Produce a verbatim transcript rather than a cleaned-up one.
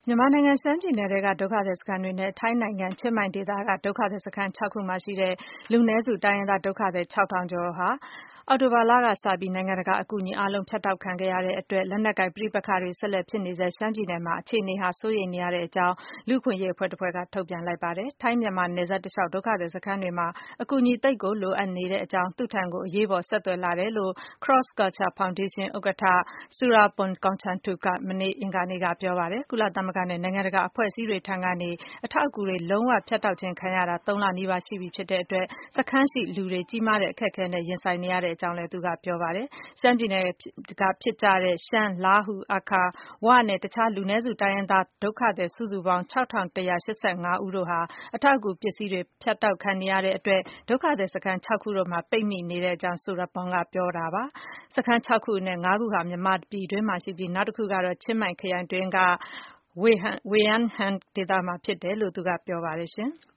မြန်မာနိုင်ငံရှမ်းပြည်နယ်ထဲကဒုက္ခသည်စခန်းတွေနဲ့ထိုင်းနိုင်ငံချင်းမိုင်ဒေသကဒုက္ခသည်စခန်း၆ခုမှာရှိတဲ့လူနည်းစုတိုင်းရင်းသားဒုက္ခသည်ခြောက်ထောင်ကျော်ဟာအောက်တိုဘာလကစပြီးနိုင်ငံတကာအကူအညီအားလုံးဖြတ်တောက်ခံခဲ့ရတဲ့အတွက်လက်နက်ကိုင်ပဋိပက္ခတွေဆက်လက်ဖြစ်နေဆဲရှမ်းပြည်နယ်မှာအခြေအနေဟာစိုးရိမ်နေရတဲ့အကြောင်းလူ့အခွင့်အရေးအဖွဲ့တဖွဲ့ကထုတ်ပြန်လိုက်ပါတယ်။ထိုင်းမြန်မာနယ်စပ်တလျှောက်ဒုက္ခသည်စခန်းတွေမှာအကူအညီသိပ်ကိုလိုအပ်နေတဲ့အကြောင်းသူ့ထံကိုအရေးပေါ်ဆက်သွယ်လာတယ်လို့ Cross Culture Foundation ဥက္ကဋ္ဌ Surapong Songchantuk ကမနေ့အင်္ဂါနေ့ကပြောပါတယ်။ကုလသမဂ္ဂနဲ့နိုင်ငံတကာအဖွဲ့အစည်းတွေထံကနေအထောက်အကူတွေလုံးဝဖြတ်တောက်ခြင်းခံရတာသုံးလနီးပါးရှိပြီဖြစ်တဲ့အတွက်စခန်းရှိလူတွေကြီးမားတဲ့အခက်အခဲနဲ့ရင်ဆိုင်နေရတဲ့အကြောင်းလည်းသူကပြောပါတယ်။ရှမ်းပြည်နယ်ကဖြစ်ကြတဲ့ရှမ်း၊လားဟူ၊အာခါ၊ဝနဲ့တခြားလူနည်းစုတိုင်းရင်းသားဒုက္ခသည်စုစုပေါင်းခြောက်ထောင်တစ်ရာရှစ်ဆယ့်ငါးဦးတို့ဟာအထောက်အကူပစ္စည်းတွေဖြတ်တောက်ခံနေရတဲ့အတွက်ဒုက္ခသည်စခန်း၆ခုတို့မှာပိတ်မိနေတဲ့အကြောင်း Surapong ကပြောတာပါ။စခန်း၆ခုအနက်၅ခုဟာမြန်မာပြည်တွင်းမှာရှိပြီးနောက်တခုကတော့ချင်းမိုင်ခရိုင်တွင်းက Wei An Hangဒေသမှာဖြစ်တယ်လို့သူကပြောပါတယ်ရှင်။